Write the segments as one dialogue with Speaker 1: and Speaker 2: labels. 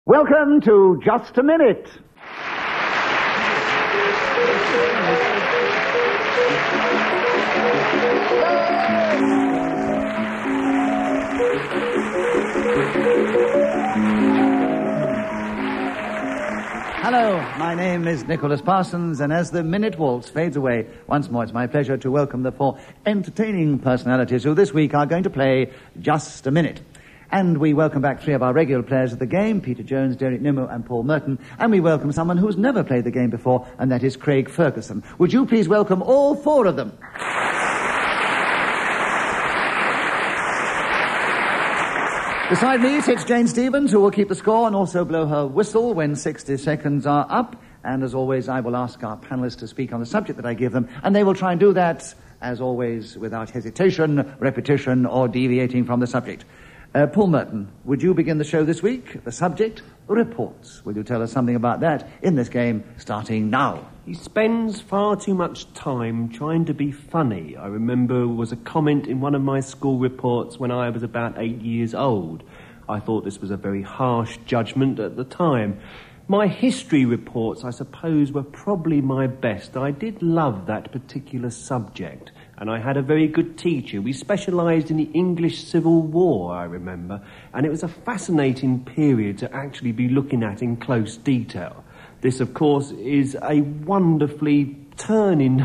Speaker 1: Welcome to Just a Minute. Hello, my name is Nicholas Parsons, and as the Minute Waltz fades away, once more it's my pleasure to welcome the four entertaining personalities who this week are going to play Just a Minute. And we welcome back three of our regular players of the game, Peter Jones, Derek Nimmo and Paul Merton. And we welcome someone who's never played the game before, and that is Craig Ferguson. Would you please welcome all four of them? Beside me sits Jane Stevens, who will keep the score and also blow her whistle when 60 seconds are up. And as always, I will ask our panellists to speak on the subject that I give them, and they will try and do that, as always, without hesitation, repetition, or deviating from the subject. Paul Merton, would you begin the show this week? The subject, reports. Will you tell us something about that in this game, starting now?
Speaker 2: He spends far too much time trying to be funny. I remember was a comment in one of my school reports when I was about 8 years old. I thought this was a very harsh judgment at the time. My history reports, I suppose, were probably my best. I did love that particular subject, and I had a very good teacher. We specialised in the English Civil War, I remember, and it was a fascinating period to actually be looking at in close detail. This, of course, is a wonderfully turning...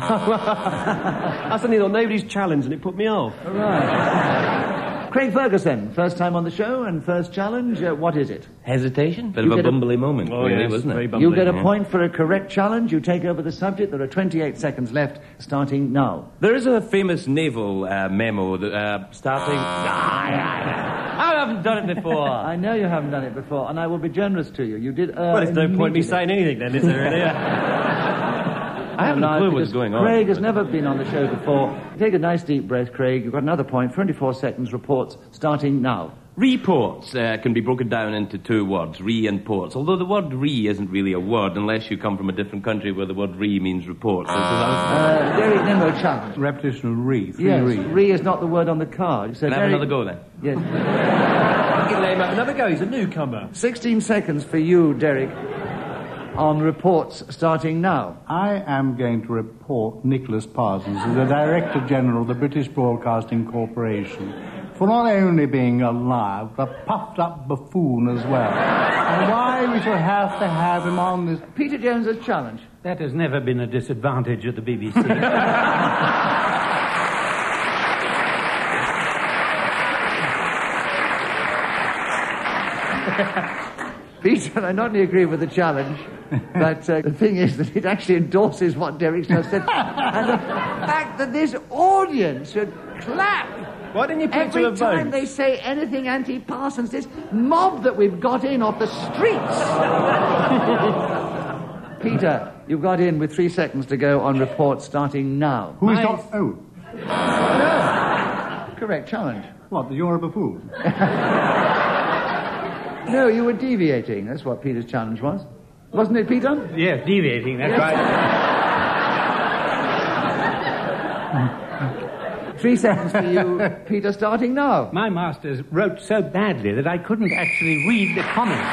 Speaker 2: I suddenly thought nobody's challenged, and it put me off.
Speaker 1: All right. Craig Ferguson, first time on the show and first challenge. What is it?
Speaker 3: Hesitation? Bit of a bumbly moment, really,
Speaker 2: yes,
Speaker 3: wasn't it?
Speaker 1: You get a point for a correct challenge. You take over the subject. There are 28 seconds left, starting now.
Speaker 3: There is a famous naval memo that, starting... I haven't done it before.
Speaker 1: I know you haven't done it before, and I will be generous to you. You did...
Speaker 2: Well, there's no point me saying anything then, is there, really?
Speaker 3: I haven't a clue what's going on.
Speaker 1: Craig has never been on the show before. Take a nice deep breath, Craig. You've got another point. 24 seconds. Reports starting now.
Speaker 3: Reports can be broken down into two words, re and ports. Although the word re isn't really a word unless you come from a different country where the word re means report. So
Speaker 1: Derek Nimmo challenge.
Speaker 4: Repetition of re.
Speaker 1: Yes, re is not the word on the card. So
Speaker 3: can I have another go then?
Speaker 1: Yes.
Speaker 2: You can let him have another go. He's a newcomer.
Speaker 1: 16 seconds for you, Derek, on reports starting now.
Speaker 4: I am going to report Nicholas Parsons as the Director General of the British Broadcasting Corporation for not only being a liar, but a puffed-up buffoon as well. And why we shall have to have him on this...
Speaker 1: Peter Jones's challenge.
Speaker 5: That has never been a disadvantage at the BBC.
Speaker 1: Peter, I not only agree with the challenge, but the thing is that it actually endorses what Derek's just said. And the fact that this audience should clap
Speaker 2: Why didn't you put it to a
Speaker 1: every
Speaker 2: vote?
Speaker 1: time they say anything anti-Parsons, this mob that we've got in off the streets. Peter, you've got in with 3 seconds to go on reports starting now.
Speaker 4: Who is not... Oh,
Speaker 1: No. Correct challenge.
Speaker 4: what, you're a buffoon?
Speaker 1: No, you were deviating. That's what Peter's challenge was. Wasn't it, Peter?
Speaker 5: Yes, deviating, that's right.
Speaker 1: 3 seconds for you, Peter, starting now.
Speaker 5: My masters wrote so badly that I couldn't actually read the comments.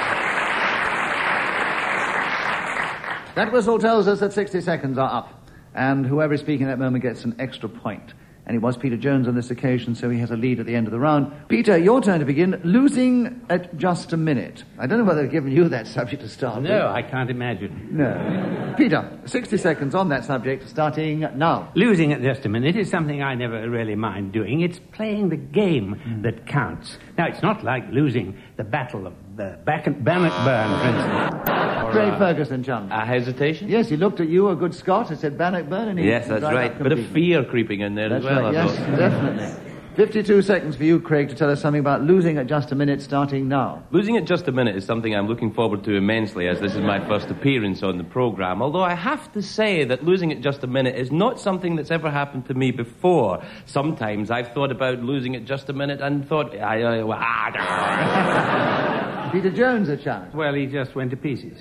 Speaker 1: That whistle tells us that 60 seconds are up, and whoever is speaking at that moment gets an extra point. And it was Peter Jones on this occasion, so he has a lead at the end of the round. Peter, your turn to begin. Losing at just a minute. I don't know whether they've given you that subject to start with.
Speaker 5: No, I can't imagine.
Speaker 1: No. Peter, 60 seconds on that subject, starting now.
Speaker 5: Losing at just a minute is something I never really mind doing. It's playing the game that counts. Now, it's not like losing the Battle of Bannockburn, for instance.
Speaker 1: Craig Ferguson, challenge.
Speaker 3: Hesitation?
Speaker 1: Yes, he looked at you, a good Scot, and said Bannockburn, and he...
Speaker 3: Yes, that's right. Bit of fear creeping in there
Speaker 1: That's
Speaker 3: as well,
Speaker 1: right,
Speaker 3: I
Speaker 1: yes,
Speaker 3: thought.
Speaker 1: definitely. 52 seconds for you, Craig, to tell us something about losing at just a minute, starting now.
Speaker 3: Losing at just a minute is something I'm looking forward to immensely, as this is my first appearance on the programme. Although I have to say that losing at just a minute is not something that's ever happened to me before. Sometimes I've thought about losing at just a minute and thought...
Speaker 1: Peter Jones, a challenge.
Speaker 5: Well, he just went to pieces.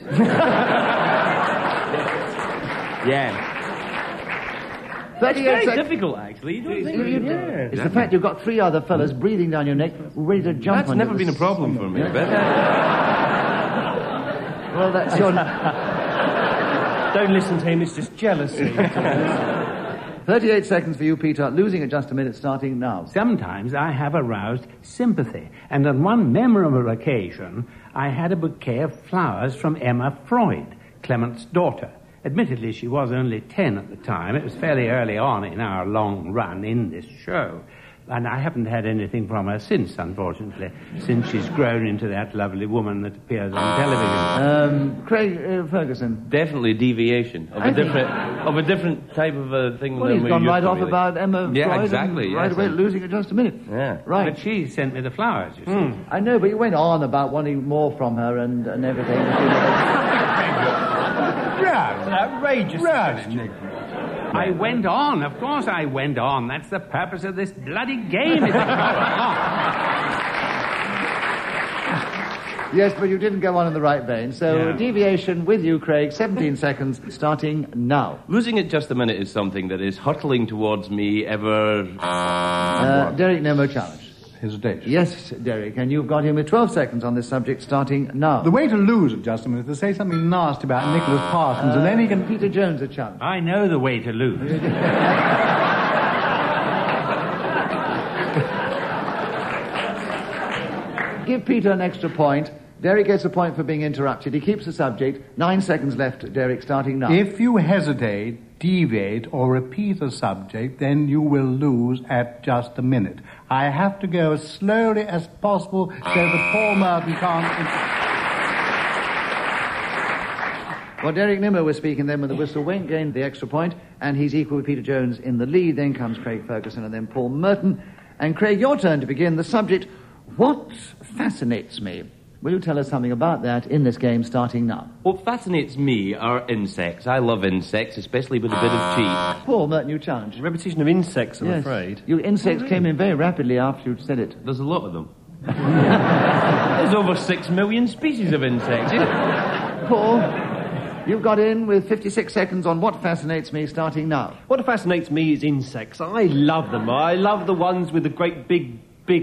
Speaker 3: Yeah.
Speaker 1: 38
Speaker 3: Very
Speaker 1: seconds.
Speaker 3: difficult, actually. You don't think...
Speaker 1: It's the fact you've got 3 other fellas breathing down your neck, ready to jump
Speaker 3: That's
Speaker 1: on
Speaker 3: never
Speaker 1: you.
Speaker 3: been a problem for me, but...
Speaker 1: Well, that's your...
Speaker 2: Don't listen to him, it's just jealousy.
Speaker 1: 38 seconds for you, Peter. Losing at just a minute, starting now.
Speaker 5: Sometimes I have aroused sympathy, and on one memorable occasion, I had a bouquet of flowers from Emma Freud, Clement's daughter. Admittedly, she was only 10 at the time. It was fairly early on in our long run in this show. And I haven't had anything from her since, unfortunately, since she's grown into that lovely woman that appears on television.
Speaker 1: Craig Ferguson.
Speaker 3: Definitely deviation of a different type of a thing.
Speaker 1: Well,
Speaker 3: than
Speaker 1: he's
Speaker 3: we're
Speaker 1: gone
Speaker 3: used
Speaker 1: right
Speaker 3: to,
Speaker 1: off
Speaker 3: really.
Speaker 1: about Emma
Speaker 3: Yeah,
Speaker 1: Freud
Speaker 3: exactly.
Speaker 1: and right away losing at just a minute.
Speaker 3: Yeah.
Speaker 1: Right.
Speaker 5: But she sent me the flowers, you see.
Speaker 1: I know, but you went on about wanting more from her and everything.
Speaker 2: Outrageous.
Speaker 5: I went on. Of course I went on. That's the purpose of this bloody game.
Speaker 1: Yes, but you didn't go on in the right vein. So, deviation with you, Craig. 17 seconds, starting now.
Speaker 3: Losing at just a minute is something that is hurtling towards me ever...
Speaker 1: Derek Nemo challenge.
Speaker 4: Hesitation.
Speaker 1: Yes, Derek, and you've got him with 12 seconds on this subject, starting now.
Speaker 4: The way to lose at just a minute is to say something nasty about Nicholas Parsons, and then he can...
Speaker 1: Peter Jones a challenge.
Speaker 5: I know the way to lose.
Speaker 1: Give Peter an extra point. Derek gets a point for being interrupted. He keeps the subject. 9 seconds left, Derek, starting now.
Speaker 4: If you hesitate, deviate, or repeat a subject, then you will lose at just a minute. I have to go as slowly as possible so that Paul Merton can't...
Speaker 1: Well, Derek Nimmo was speaking then when the whistle went, gained the extra point, and he's equal with Peter Jones in the lead. Then comes Craig Ferguson and then Paul Merton. And Craig, your turn to begin. The subject, what fascinates me? Will you tell us something about that in this game, starting now?
Speaker 3: What fascinates me are insects. I love insects, especially with a bit of cheese.
Speaker 1: Paul Merton, you challenge.
Speaker 2: Repetition of insects, I'm
Speaker 1: Yes.
Speaker 2: afraid.
Speaker 1: Your insects came in very rapidly after you'd said it.
Speaker 3: There's a lot of them. There's over 6 million species of insects.
Speaker 1: Paul, you've got in with 56 seconds on what fascinates me, starting now.
Speaker 2: What fascinates me is insects. I love them. I love the ones with the great big...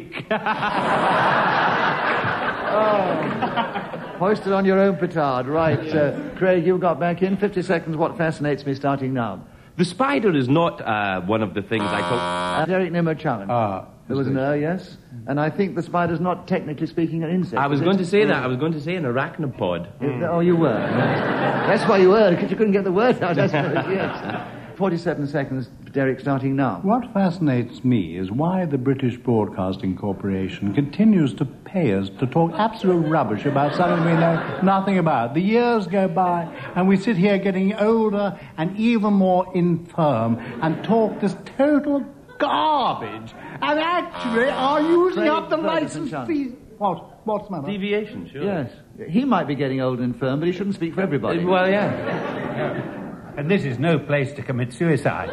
Speaker 1: Hoisted on your own petard. Right, Craig, you've got back in 50 seconds. What fascinates me, starting now.
Speaker 3: The spider is not one of the things I call...
Speaker 1: Derek Nimmo challenge. There was an yes. And I think the spider's not technically speaking an insect.
Speaker 3: I was
Speaker 1: is
Speaker 3: going
Speaker 1: it?
Speaker 3: to say that. I was going to say an arachnopod.
Speaker 1: Oh, you were. That's why you were, because you couldn't get the word out. That's what, yes. 47 seconds, Derek, starting now.
Speaker 4: What fascinates me is why the British Broadcasting Corporation continues to pay us to talk absolute rubbish about something we know nothing about. The years go by, and we sit here getting older and even more infirm and talk this total garbage and actually are using
Speaker 1: Craig
Speaker 4: up the
Speaker 1: Ferguson
Speaker 4: license fees. What's the matter?
Speaker 3: Deviation, sure.
Speaker 1: Yes. He might be getting old and infirm, but he shouldn't speak for everybody.
Speaker 3: Well, yeah.
Speaker 5: And this is no place to commit suicide.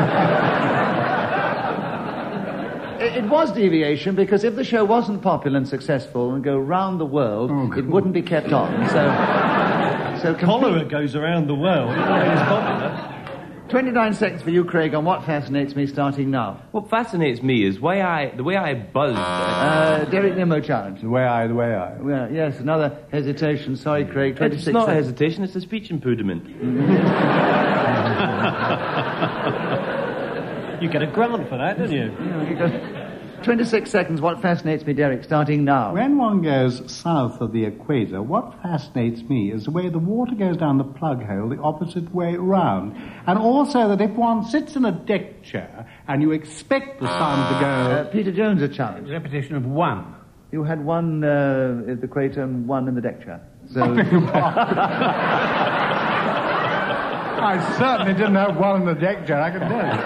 Speaker 1: It was deviation, because if the show wasn't popular and successful and go round the world, it wouldn't be kept on. So
Speaker 2: Cholera goes around the world. It's popular.
Speaker 1: 29 seconds for you, Craig, on what fascinates me, starting now.
Speaker 3: What fascinates me is the way I buzz.
Speaker 1: Derek Nimmo challenge.
Speaker 4: The way I...
Speaker 1: Well, yes, another hesitation. Sorry, Craig. 26
Speaker 3: It's not
Speaker 1: seconds.
Speaker 3: hesitation, it's a speech impediment.
Speaker 2: You get a grant for that, don't you?
Speaker 1: 26 seconds. What fascinates me, Derek, starting now.
Speaker 4: When one goes south of the equator, what fascinates me is the way the water goes down the plug hole the opposite way round. And also that if one sits in a deck chair and you expect the sun to go...
Speaker 1: Peter Jones, a challenge.
Speaker 5: Repetition of 1.
Speaker 1: You had one at the equator and one in the deck chair. So...
Speaker 4: I certainly didn't have one in the deck chair, I can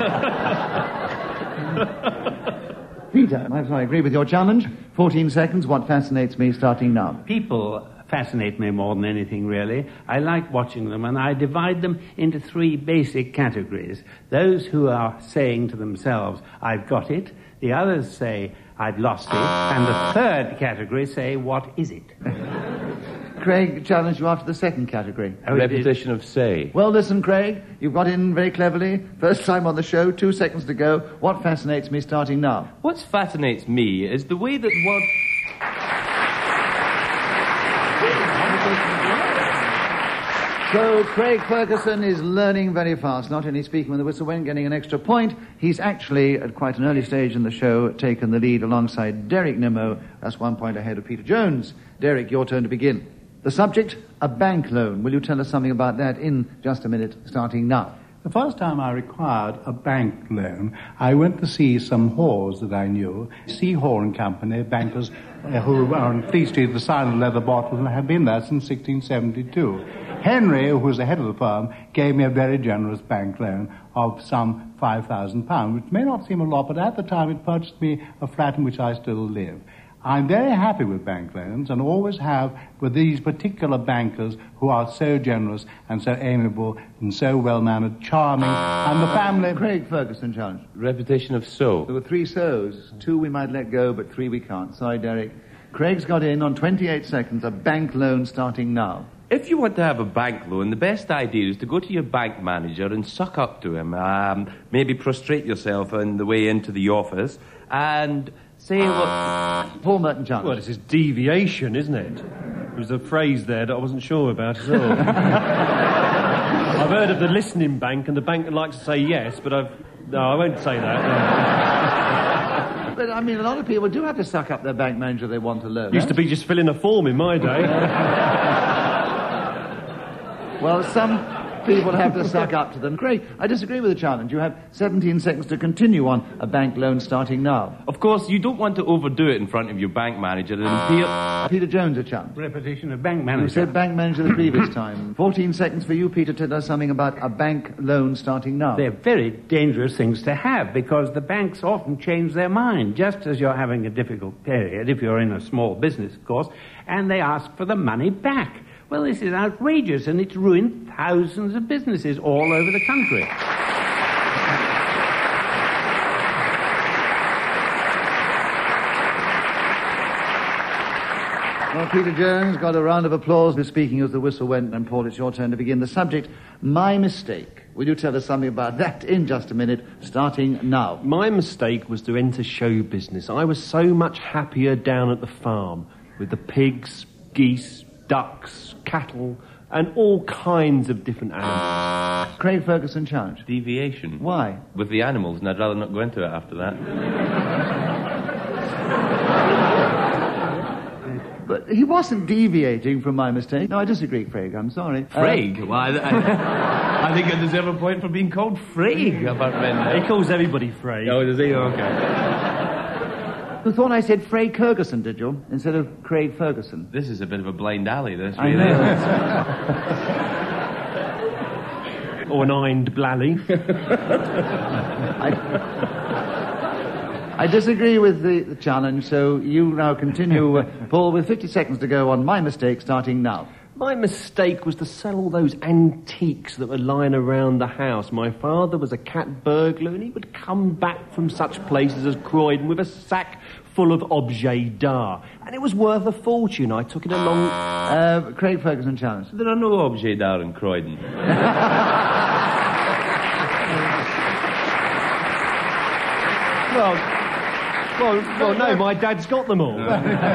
Speaker 4: tell you.
Speaker 1: Peter, I agree with your challenge. 14 seconds. What fascinates me, starting now.
Speaker 5: People fascinate me more than anything, really. I like watching them, and I divide them into 3 basic categories. Those who are saying to themselves, I've got it. The others say, I've lost it. And the third category say, what is it?
Speaker 1: Craig challenged you after the second category.
Speaker 5: Oh,
Speaker 3: Repetition of say.
Speaker 1: Well, listen, Craig, you've got in very cleverly. First time on the show, 2 seconds to go. What fascinates me, starting now.
Speaker 3: What fascinates me is the way that
Speaker 1: So Craig Ferguson is learning very fast, not only speaking with the whistle when getting an extra point. He's actually, at quite an early stage in the show, taken the lead alongside Derek Nimmo. That's 1 point ahead of Peter Jones. Derek, your turn to begin. The subject, a bank loan. Will you tell us something about that in just a minute, starting now?
Speaker 4: The first time I required a bank loan, I went to see some whores that I knew, Seahor and Company, bankers who were on Fleet Street, the silent leather bottle, and have been there since 1672. Henry, who was the head of the firm, gave me a very generous bank loan of some £5,000, which may not seem a lot, but at the time it purchased me a flat in which I still live. I'm very happy with bank loans and always have with these particular bankers who are so generous and so amiable and so well-mannered, charming, and the family...
Speaker 1: Craig Ferguson challenge.
Speaker 3: Repetition of so.
Speaker 1: There were 3 so's. 2 we might let go, but 3 we can't. Sorry, Derek. Craig's got in on 28 seconds, a bank loan starting now.
Speaker 3: If you want to have a bank loan, the best idea is to go to your bank manager and suck up to him. Maybe prostrate yourself on the way into the office and say, look...
Speaker 1: Paul Merton challenge.
Speaker 2: Well, this is deviation, isn't it? There was a phrase there that I wasn't sure about at all. I've heard of the listening bank, and the bank that likes to say yes, but No, I won't say that. No.
Speaker 1: But, I mean, a lot of people do have to suck up their bank manager they want to loan.
Speaker 2: Used to be just filling a form in my day.
Speaker 1: Well, some people have to suck up to them. Craig, I disagree with the challenge. You have 17 seconds to continue on a bank loan starting now.
Speaker 3: Of course, you don't want to overdo it in front of your bank manager and appear...
Speaker 1: Peter Jones, a challenge.
Speaker 5: Repetition of bank manager.
Speaker 1: You said bank manager the previous time. 14 seconds for you, Peter, to tell us something about a bank loan starting now.
Speaker 5: They're very dangerous things to have because the banks often change their mind, just as you're having a difficult period, if you're in a small business, of course, and they ask for the money back. Well, this is outrageous, and it's ruined thousands of businesses all over the country.
Speaker 1: Well, Peter Jones got a round of applause for speaking as the whistle went, and Paul, it's your turn to begin. The subject, my mistake. Will you tell us something about that in just a minute, starting now?
Speaker 2: My mistake was to enter show business. I was so much happier down at the farm with the pigs, geese, ducks, cattle, and all kinds of different animals.
Speaker 1: Craig Ferguson challenge.
Speaker 3: Deviation.
Speaker 1: Why?
Speaker 3: With the animals, and I'd rather not go into it after that.
Speaker 1: But he wasn't deviating from my mistake. No, I disagree, Craig. I'm sorry.
Speaker 3: Craig? Well, I think I deserve a point for being called Craig.
Speaker 2: He calls everybody Frey.
Speaker 3: Oh, does he? Okay.
Speaker 1: You thought I said Craig Ferguson, did you? Instead of Craig Ferguson.
Speaker 3: This is a bit of a blind alley, this,
Speaker 1: I
Speaker 3: really.
Speaker 1: know.
Speaker 2: Or an Ind Blally.
Speaker 1: I disagree with the challenge, so you now continue, Paul, with 50 seconds to go on my mistake, starting now.
Speaker 2: My mistake was to sell all those antiques that were lying around the house. My father was a cat burglar, and he would come back from such places as Croydon with a sack full of objets d'art. And it was worth a fortune. I took it along...
Speaker 1: Craig Ferguson challenge.
Speaker 3: There are no objets d'art in Croydon.
Speaker 2: Well, no, my dad's got them all.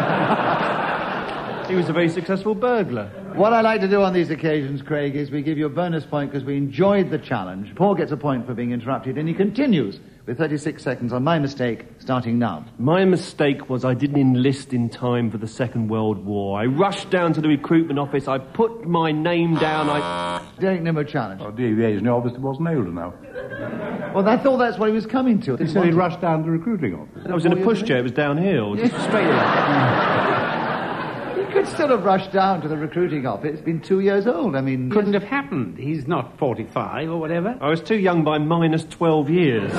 Speaker 2: He was a very successful burglar.
Speaker 1: What I like to do on these occasions, Craig, is we give you a bonus point because we enjoyed the challenge. Paul gets a point for being interrupted, and he continues with 36 seconds on my mistake, starting now.
Speaker 2: My mistake was I didn't enlist in time for the Second World War. I rushed down to the recruitment office, I put my name down,
Speaker 1: Derek Nimmo challenge.
Speaker 4: Oh, deviation, he obviously wasn't old enough.
Speaker 1: Well, I thought that's what he was coming to.
Speaker 4: He said he rushed down to the recruiting office.
Speaker 2: I was in a pushchair, it was downhill, just straight in.
Speaker 1: He could still have rushed down to the recruiting office. It's been 2 years old. I mean...
Speaker 5: Couldn't have happened. He's not 45 or whatever.
Speaker 2: I was too young by minus 12 years.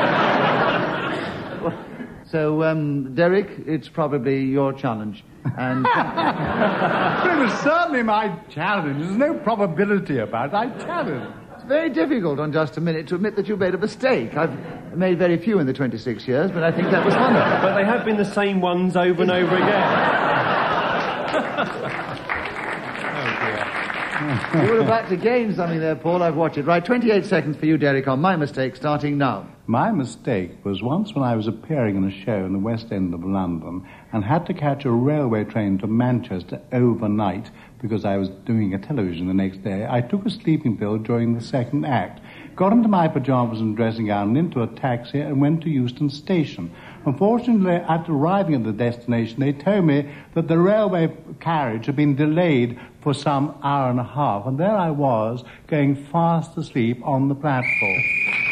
Speaker 1: So, Derek, it's probably your challenge. And
Speaker 4: But it was certainly my challenge. There's no probability about it. I challenge.
Speaker 1: it's very difficult on Just a Minute to admit that you made a mistake. I've made very few in the 26 years, but I think that was one of them.
Speaker 2: But they have been the same ones over and over again.
Speaker 1: You were about to gain something there, Paul. I've watched it. Right, 28 seconds for you, Derek, on My Mistake, starting now.
Speaker 4: My mistake was once when I was appearing in a show in the West End of London and had to catch a railway train to Manchester overnight because I was doing a television the next day. I took a sleeping pill during the second act, got into my pajamas and dressing gown and into a taxi and went to Euston Station. Unfortunately, at arriving at the destination, they told me that the railway carriage had been delayed for some hour and a half, and there I was, going fast asleep on the platform.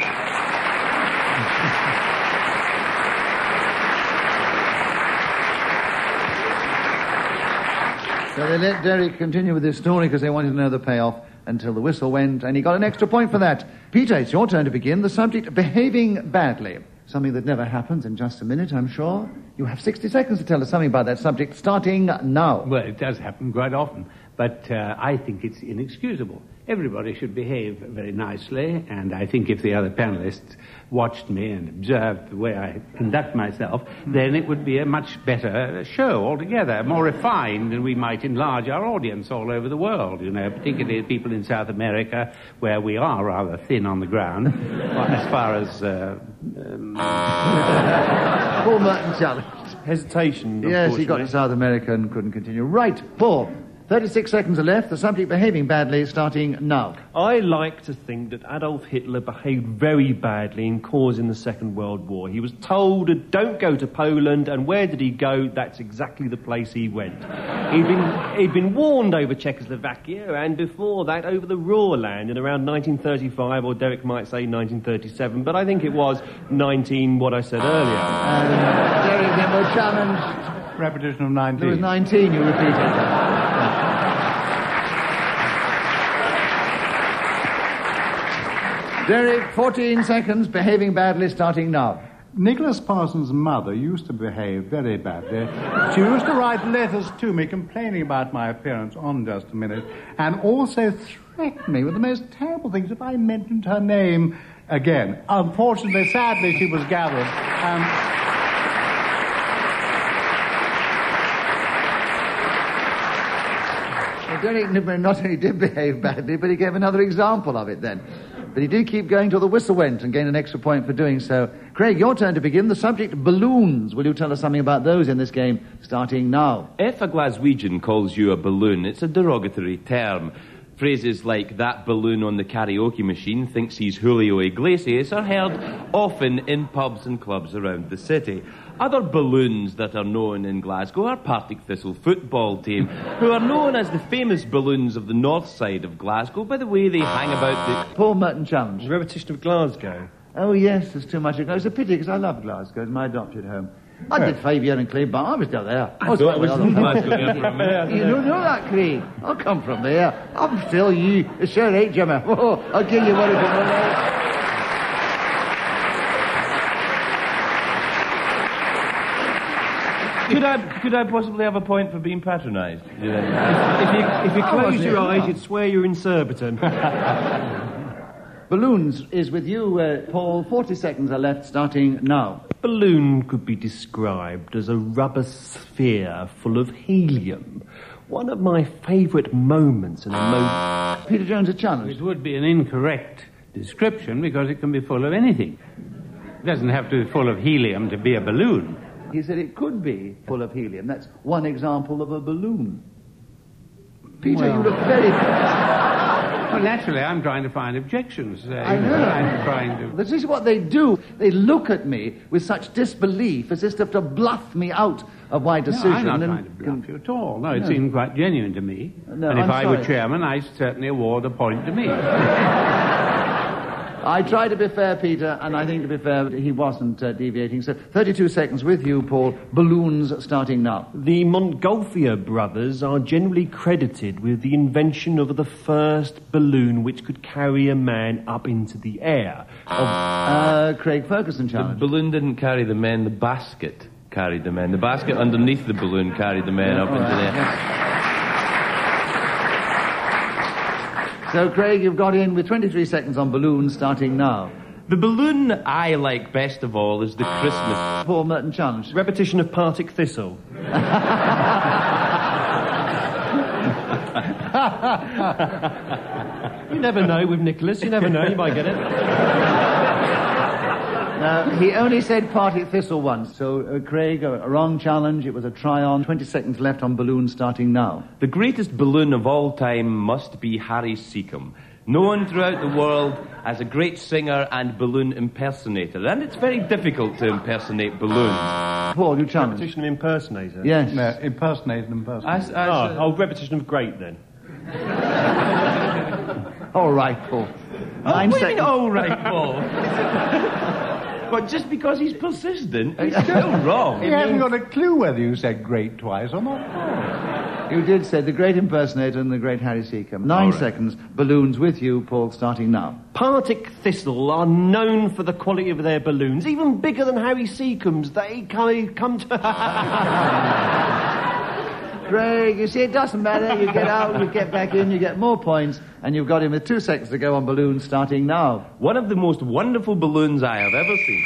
Speaker 1: So they let Derek continue with his story because they wanted to know the payoff until the whistle went, and he got an extra point for that. Peter, it's your turn to begin. The subject, behaving badly. Something that never happens in just a minute, I'm sure. You have 60 seconds to tell us something about that subject, starting now.
Speaker 5: Well, it does happen quite often, but I think it's inexcusable. Everybody should behave very nicely, and I think if the other panelists watched me and observed the way I conduct myself, then it would be a much better show altogether, more refined, and we might enlarge our audience all over the world, you know, particularly people in South America, where we are rather thin on the ground, as far as...
Speaker 1: Paul Merton challenged.
Speaker 2: Hesitation,
Speaker 1: Yes, he got to South America and couldn't continue. Right, Paul, 36 seconds are left. The subject, behaving badly, starting now.
Speaker 2: I like to think that Adolf Hitler behaved very badly in causing the Second World War. He was told, don't go to Poland, and where did he go? That's exactly the place he went. He'd been warned over Czechoslovakia, and before that over the Ruhrland in around 1935, or Derek might say 1937, but I think it was what I said earlier.
Speaker 1: Derek then was challenged.
Speaker 4: Repetition of 19.
Speaker 1: There was 19, you repeated. Derek, 14 seconds, behaving badly, starting now.
Speaker 4: Nicholas Parsons' mother used to behave very badly. She used to write letters to me complaining about my appearance on Just a Minute, and also threaten me with the most terrible things if I mentioned her name again. Unfortunately, sadly, she was gathered.
Speaker 1: Derek not only did behave badly, but he gave another example of it then. But he did keep going till the whistle went and gained an extra point for doing so. Craig, your turn to begin. The subject, balloons. Will you tell us something about those in this game, starting now?
Speaker 3: If a Glaswegian calls you a balloon, it's a derogatory term. Phrases like, that balloon on the karaoke machine thinks he's Julio Iglesias, are heard often in pubs and clubs around the city. Other balloons that are known in Glasgow are Partick Thistle football team, who are known as the famous balloons of the north side of Glasgow by the way they hang about the...
Speaker 1: Paul Merton challenge.
Speaker 2: Repetition of Glasgow.
Speaker 1: Oh, yes, there's too much. It's a pity, because I love Glasgow. It's my adopted home. I did 5 years in Cleveland, but I was still there.
Speaker 3: I thought it was from Glasgow.
Speaker 1: You don't know that, Craig. I'll come from there. I'm still you. It's sure right, Jimmy. Oh, I'll give you one of them.
Speaker 3: Could I possibly have a point for being patronised?
Speaker 2: If you close your eyes, you'd swear you're in Surbiton.
Speaker 1: Balloons is with you, Paul. 40 seconds are left, starting now.
Speaker 2: A balloon could be described as a rubber sphere full of helium. One of my favourite moments in a
Speaker 1: Peter Jones, a challenge.
Speaker 5: It would be an incorrect description because it can be full of anything. It doesn't have to be full of helium to be a balloon.
Speaker 1: He said it could be full of helium. That's one example of a balloon. Peter, you look very...
Speaker 5: Well, naturally, I'm trying to find objections.
Speaker 1: I know.
Speaker 5: I'm trying to...
Speaker 1: This is what they do. They look at me with such disbelief as if to bluff me out of my decision.
Speaker 5: No, I'm not trying to bluff you at all. No, it seemed quite genuine to me.
Speaker 1: No,
Speaker 5: and if I were
Speaker 1: sorry.
Speaker 5: chairman, I certainly award a point to me.
Speaker 1: I try to be fair, Peter, and I think to be fair, he wasn't deviating. So 32 seconds with you, Paul. Balloons starting now.
Speaker 2: The Montgolfier brothers are generally credited with the invention of the first balloon which could carry a man up into the air.
Speaker 1: Craig Ferguson
Speaker 3: The
Speaker 1: challenge.
Speaker 3: balloon didn't carry the men, the basket carried the men. The basket underneath the balloon carried the men up into the air.
Speaker 1: So, Craig, you've got in with 23 seconds on balloons starting now.
Speaker 3: The balloon I like best of all is the Christmas.
Speaker 1: Paul Merton challenge.
Speaker 2: Repetition of Partick Thistle. You never know with Nicholas. You never know. You might get it.
Speaker 1: He only said Partick Thistle once, so Craig, a wrong challenge. It was a try-on. 20 seconds left on balloon starting now.
Speaker 3: The greatest balloon of all time must be Harry Seacombe, known throughout the world as a great singer and balloon impersonator. And it's very difficult to impersonate balloons.
Speaker 1: Paul, you challenge.
Speaker 2: Repetition of impersonator.
Speaker 1: Yes.
Speaker 4: No, impersonate.
Speaker 2: Repetition of great, then.
Speaker 1: All right, Paul. 9 seconds.
Speaker 3: All right, Paul. But just because he's persistent, he's still wrong.
Speaker 4: You haven't got a clue whether you said great twice or not.
Speaker 1: You did say the great impersonator and the great Harry Seacombe. 9 seconds. Balloons with you, Paul, starting now.
Speaker 2: Partick Thistle are known for the quality of their balloons, even bigger than Harry Seacombe's. They come to...
Speaker 1: Craig, you see, it doesn't matter. You get out, you get back in, you get more points, and you've got him with 2 seconds to go on balloons starting now.
Speaker 3: One of the most wonderful balloons I have ever seen.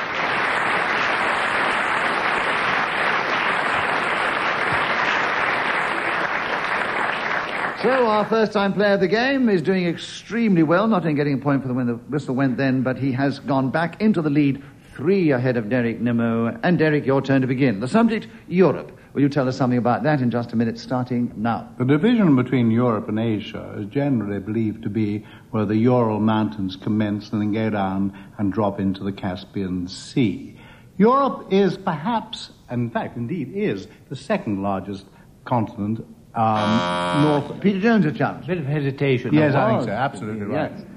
Speaker 1: So our first-time player of the game is doing extremely well, not only getting a point for when the whistle went then, but he has gone back into the lead, 3 ahead of Derek Nimmo. And Derek, your turn to begin. The subject, Europe. Will you tell us something about that in just a minute, starting now?
Speaker 4: The division between Europe and Asia is generally believed to be where the Ural Mountains commence and then go down and drop into the Caspian Sea. Europe is perhaps, in fact, indeed, is the second largest continent north.
Speaker 1: Peter Jones, a challenge.
Speaker 5: Bit of hesitation.
Speaker 4: Yes, I think so. Absolutely right.
Speaker 1: Yes.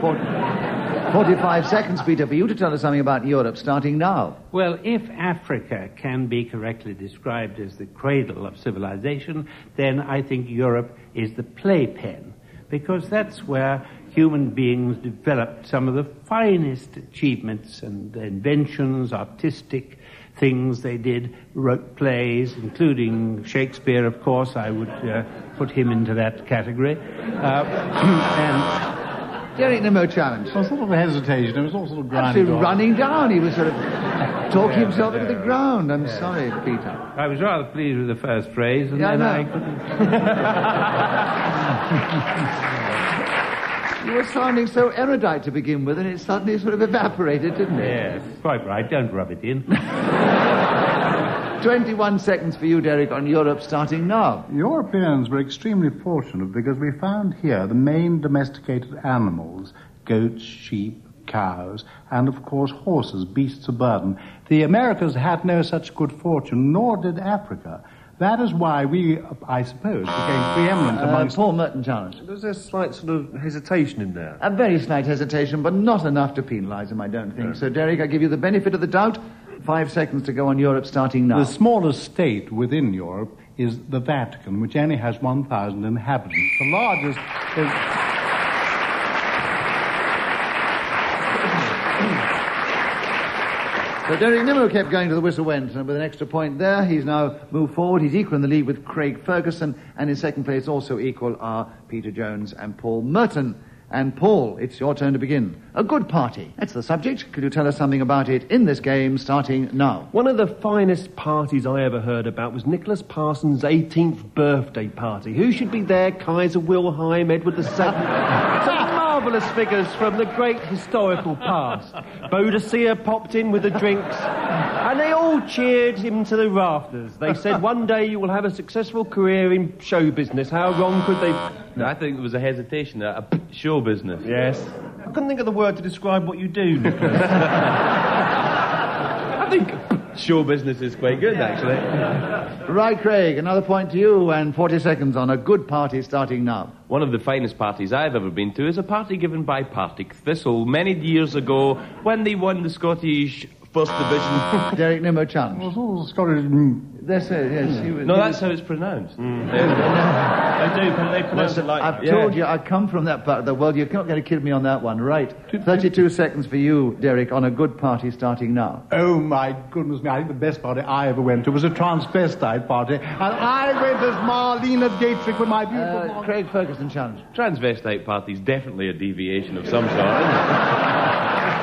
Speaker 1: 45 seconds, Peter, for you to tell us something about Europe, starting now.
Speaker 5: Well, if Africa can be correctly described as the cradle of civilization, then I think Europe is the playpen, because that's where human beings developed some of the finest achievements and inventions, artistic things they did, wrote plays, including Shakespeare, of course. I would put him into that category. And
Speaker 1: Derek Nimmo challenge.
Speaker 4: Well, sort of a hesitation. It was all sort of grinding
Speaker 1: Actually
Speaker 4: off.
Speaker 1: running down. He was sort of talking himself into the ground. I'm sorry, Peter.
Speaker 5: I was rather pleased with the first phrase, and then I couldn't...
Speaker 1: You were sounding so erudite to begin with, and it suddenly sort of evaporated, didn't it?
Speaker 5: Yes, quite right. Don't rub it in.
Speaker 1: 21 seconds for you, Derek, on Europe, starting now.
Speaker 4: Europeans were extremely fortunate because we found here the main domesticated animals, goats, sheep, cows, and of course horses, beasts of burden. The Americas had no such good fortune, nor did Africa. That is why we, I suppose, became preeminent amongst...
Speaker 1: Paul Merton challenge.
Speaker 2: There's a slight sort of hesitation in there.
Speaker 1: A very slight hesitation, but not enough to penalise him, I don't think. So, Derek, I give you the benefit of the doubt. 5 seconds to go on Europe, starting now.
Speaker 4: The smallest state within Europe is the Vatican, which only has 1,000 inhabitants. The largest is...
Speaker 1: So Derek Nimmo kept going to the whistle went, and with an extra point there, he's now moved forward. He's equal in the lead with Craig Ferguson, and in second place also equal are Peter Jones and Paul Merton. And Paul, it's your turn to begin. A good party. That's the subject. Could you tell us something about it in this game, starting now?
Speaker 2: One of the finest parties I ever heard about was Nicholas Parsons' 18th birthday party. Who should be there? Kaiser Wilhelm, Edward VII. Some marvellous figures from the great historical past. Boadicea popped in with the drinks, and they all cheered him to the rafters. They said, one day you will have a successful career in show business. How wrong could they...
Speaker 3: I think there was a hesitation, a show business.
Speaker 2: Yes. I couldn't think of the word to describe what you do, Nicholas.
Speaker 3: I think show business is quite good, actually.
Speaker 1: Right, Craig, another point to you, and 40 seconds on a good party starting now.
Speaker 3: One of the finest parties I've ever been to is a party given by Partick Thistle many years ago when they won the Scottish First Division.
Speaker 1: Derek Nimmo challenge.
Speaker 4: Well, it's all Scottish...
Speaker 1: That's it, yes.
Speaker 3: No, that's how it's pronounced.
Speaker 2: They pronounce it like...
Speaker 1: I've told you, I come from that part of the world. You're not going to kid me on that one. Right. 32 seconds for you, Derek, on a good party starting now.
Speaker 4: Oh, my goodness me. I think the best party I ever went to was a transvestite party. And I went as Marlena Dietrich with my beautiful...
Speaker 1: Craig Ferguson challenge.
Speaker 3: Transvestite party's definitely a deviation of some sort, isn't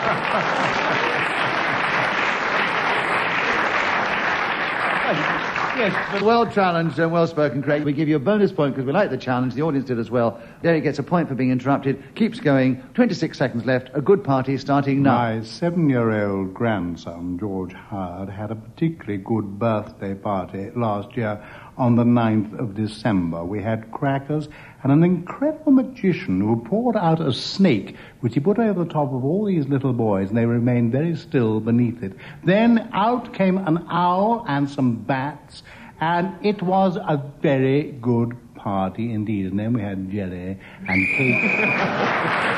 Speaker 3: it?
Speaker 2: Yes, but...
Speaker 1: Well challenged and well spoken, Craig. We give you a bonus point because we like the challenge. The audience did as well. Derek gets a point for being interrupted. Keeps going. 26 seconds left. A good party starting now.
Speaker 4: My 7-year-old grandson, George Howard, had a particularly good birthday party last year on the 9th of December. We had crackers and an incredible magician who poured out a snake, which he put over the top of all these little boys, and they remained very still beneath it. Then out came an owl and some bats, and it was a very good party indeed. And then we had jelly and cake.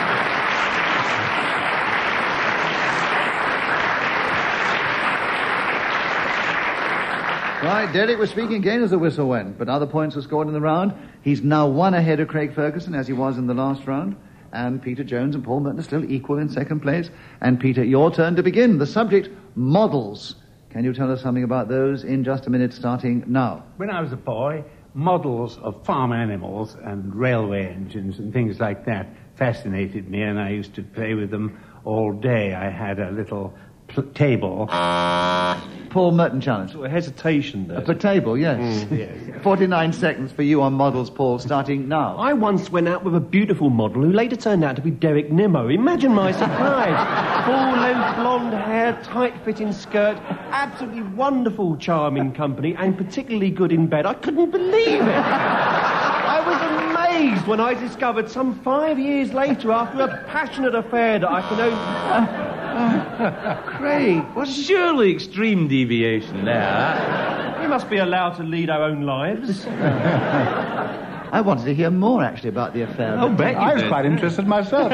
Speaker 1: Right, Derek was speaking again as the whistle went, but other points were scored in the round. He's now one ahead of Craig Ferguson, as he was in the last round. And Peter Jones and Paul Merton are still equal in second place. And Peter, your turn to begin. The subject, models. Can you tell us something about those in just a minute, starting now?
Speaker 5: When I was a boy, models of farm animals and railway engines and things like that fascinated me, and I used to play with them all day. I had a little table.
Speaker 1: Paul Merton challenge.
Speaker 2: Sort of hesitation there.
Speaker 1: A table, yes.
Speaker 5: Yes.
Speaker 1: 49 seconds for you on models, Paul, starting now.
Speaker 2: I once went out with a beautiful model who later turned out to be Derek Nimmo. Imagine my surprise. Full length blonde hair, tight-fitting skirt, absolutely wonderful, charming company, and particularly good in bed. I couldn't believe it. I was amazed when I discovered some 5 years later, after a passionate affair, that I can only...
Speaker 3: Craig, well, surely extreme deviation there.
Speaker 2: We must be allowed to lead our own lives.
Speaker 1: I wanted to hear more, actually, about the affair.
Speaker 3: I'll bet you
Speaker 4: I was
Speaker 3: did.
Speaker 4: quite interested myself.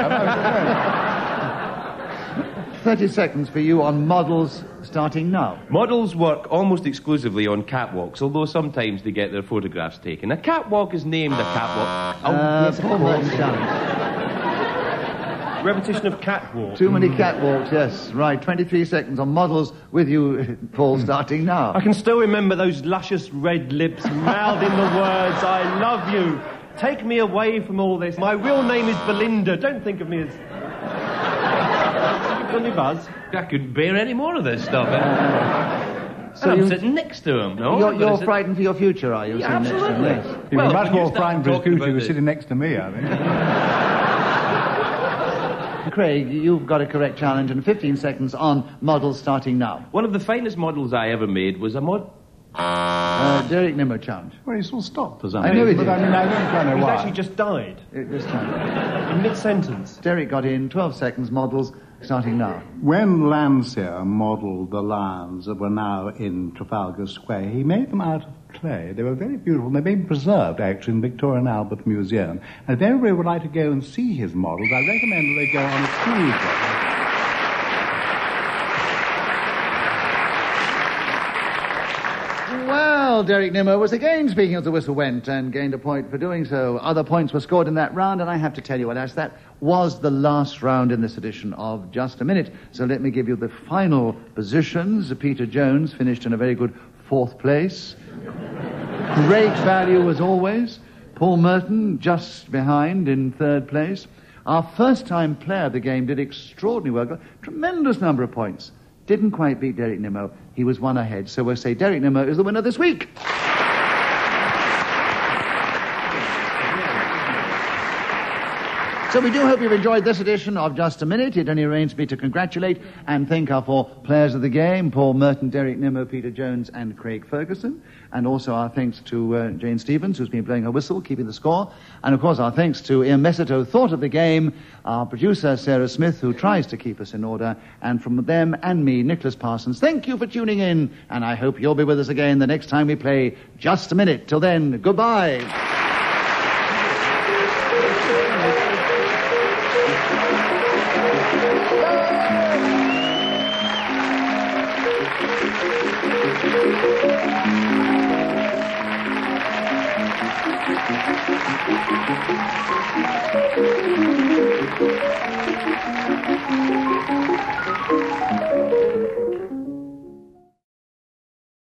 Speaker 1: 30 seconds for you on models, starting now.
Speaker 3: Models work almost exclusively on catwalks, although sometimes they get their photographs taken. A catwalk is named a catwalk.
Speaker 1: Paul Merton challenge.
Speaker 2: Repetition of catwalk.
Speaker 1: Too many catwalks, yes. Right, 23 seconds on models with you, Paul, starting now.
Speaker 2: I can still remember those luscious red lips mouthing the words, I love you. Take me away from all this. My real name is Belinda. Don't think of me as... Got any buzz?
Speaker 3: I couldn't bear any more of this stuff.
Speaker 1: So
Speaker 3: I'm
Speaker 1: you-
Speaker 3: sitting next to him, no?
Speaker 1: You're frightened for your future, are you?
Speaker 3: Yeah,
Speaker 1: sitting next to him?
Speaker 3: absolutely.
Speaker 1: Yes.
Speaker 4: He was much
Speaker 3: when you
Speaker 4: more
Speaker 3: start
Speaker 4: frightened for his
Speaker 3: talking
Speaker 4: future. He
Speaker 3: about
Speaker 4: was
Speaker 3: it-
Speaker 4: sitting next to me, I think.
Speaker 1: Craig, you've got a correct challenge and 15 seconds on models, starting now.
Speaker 3: One of the finest models I ever made was a
Speaker 1: Derek Nimmo challenge.
Speaker 4: Well, he sort of stopped for some
Speaker 1: I know he
Speaker 4: reason,
Speaker 1: did.
Speaker 4: but I mean, I don't quite know
Speaker 2: He's
Speaker 4: why.
Speaker 2: actually just died.
Speaker 1: This time.
Speaker 2: In mid-sentence.
Speaker 1: Derek got in 12 seconds, models, starting now.
Speaker 4: When Landseer modelled the lions that were now in Trafalgar Square, he made them out of clay. They were very beautiful, and they've been preserved, actually, in the Victoria and Albert Museum. And if everybody would like to go and see his models, I recommend that they go on a cruise.
Speaker 1: Well, Derek Nimmo was again speaking as the whistle went and gained a point for doing so. Other points were scored in that round, and I have to tell you, Alas, that was the last round in this edition of Just a Minute. So let me give you the final positions. Peter Jones finished in a very good 4th place. Great value as always. Paul Merton just behind in 3rd place. Our first-time player of the game did extraordinary work. A tremendous number of points. Didn't quite beat Derek Nimmo. He was one ahead. So we'll say Derek Nimmo is the winner this week. So we do hope you've enjoyed this edition of Just a Minute. It only remains for me to congratulate and thank our 4 players of the game, Paul Merton, Derek Nimmo, Peter Jones and Craig Ferguson. And also our thanks to Jane Stevens, who's been blowing her whistle, keeping the score. And of course our thanks to Ian Messito, who thought of the game, our producer Sarah Smith, who tries to keep us in order. And from them and me, Nicholas Parsons, thank you for tuning in. And I hope you'll be with us again the next time we play Just a Minute. Till then, goodbye.